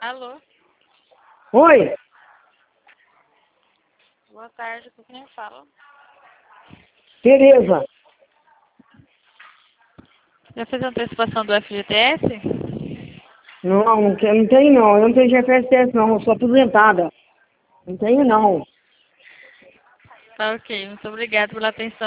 Alô? Oi? Boa tarde, com quem fala? Tereza. Já fez a antecipação do FGTS? Não tenho não. Eu não tenho GFSS não. Eu sou aposentada. Não tenho não. Tá ok, muito obrigada pela atenção.